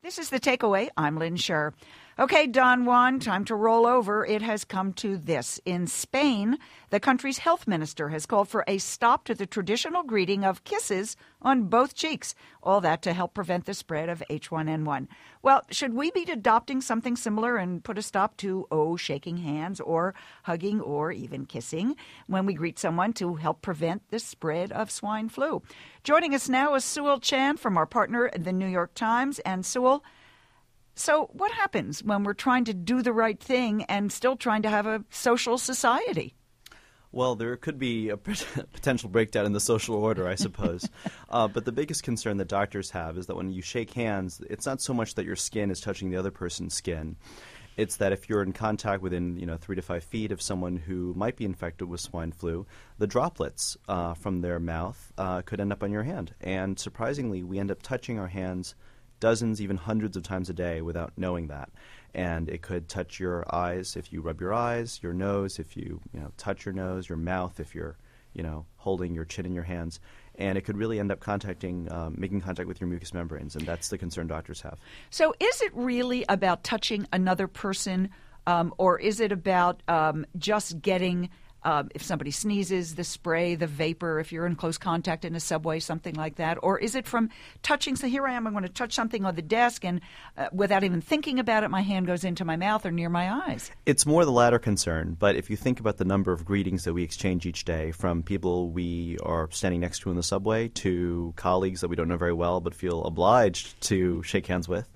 This is The Takeaway. I'm Lynn Scher. Okay, Don Juan, time to roll over. It has come to this. In Spain, the country's health minister has called for a stop to the traditional greeting of kisses on both cheeks. All that to help prevent the spread of H1N1. Well, should we be adopting something similar and put a stop to, shaking hands or hugging or even kissing when we greet someone to help prevent the spread of swine flu? Joining us now is Sewell Chan from our partner, The New York Times. And Sewell, so what happens when we're trying to do the right thing and still trying to have a social society? Well, there could be a potential breakdown in the social order, I suppose. But the biggest concern that doctors have is that when you shake hands, it's not so much that your skin is touching the other person's skin. It's that if you're in contact within 3 to 5 feet of someone who might be infected with swine flu, the droplets from their mouth could end up on your hand. And surprisingly, we end up touching our hands dozens, even hundreds of times a day without knowing that. And it could touch your eyes if you rub your eyes, your nose if you touch your nose, your mouth if you're holding your chin in your hands. And it could really end up making contact with your mucous membranes, and that's the concern doctors have. So is it really about touching another person, or is it about just getting, if somebody sneezes, the spray, the vapor, if you're in close contact in a subway, something like that? Or is it from touching? So here I am, I'm going to touch something on the desk, and without even thinking about it, my hand goes into my mouth or near my eyes. It's more the latter concern, but if you think about the number of greetings that we exchange each day, from people we are standing next to in the subway to colleagues that we don't know very well but feel obliged to shake hands with,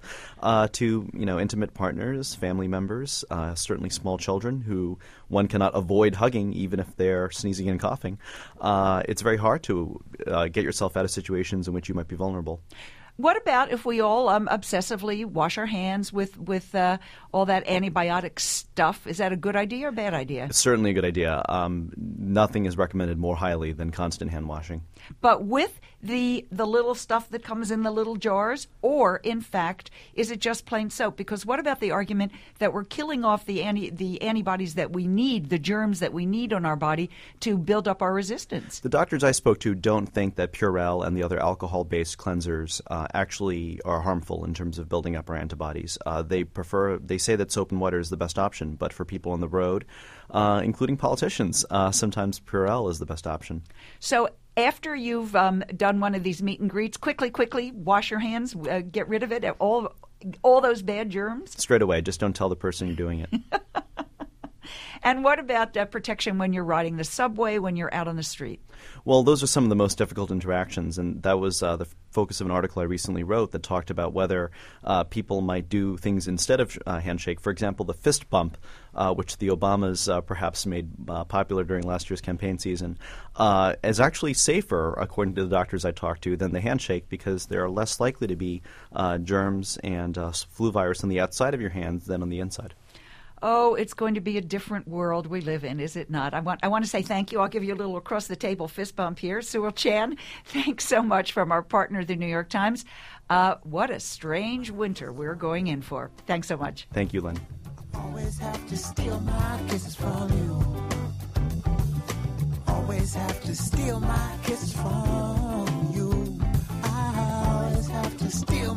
to intimate partners, family members, certainly small children who one cannot avoid hugging even if they're sneezing and coughing, it's very hard to get yourself out of situations in which you might be vulnerable. What about if we all obsessively wash our hands with all that antibiotic stuff? Is that a good idea or a bad idea? It's certainly a good idea. Nothing is recommended more highly than constant hand washing. But with the little stuff that comes in the little jars, or in fact, is it just plain soap? Because what about the argument that we're killing off the antibodies that we need, the germs that we need on our body to build up our resistance? The doctors I spoke to don't think that Purell and the other alcohol-based cleansers actually are harmful in terms of building up our antibodies. They say that soap and water is the best option, but for people on the road, including politicians, sometimes Purell is the best option. So after you've done one of these meet and greets, quickly wash your hands, get rid of it, all those bad germs? Straight away. Just don't tell the person you're doing it. And what about protection when you're riding the subway, when you're out on the street? Well, those are some of the most difficult interactions, and that was the focus of an article I recently wrote that talked about whether people might do things instead of handshake. For example, the fist bump, which the Obamas perhaps made popular during last year's campaign season, is actually safer, according to the doctors I talked to, than the handshake because there are less likely to be germs and flu virus on the outside of your hands than on the inside. Oh, it's going to be a different world we live in, is it not? I want to say thank you. I'll give you a little across-the-table fist bump here. Sewell Chan, thanks so much from our partner, The New York Times. What a strange winter we're going in for. Thanks so much. Thank you, Lynn. Always have to steal my kisses from you. Always have to steal my kisses from you. I always have to steal